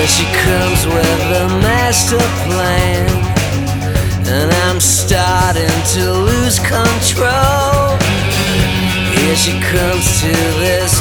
she comes with a master plan, and I'm starting to lose control. Here she comes to this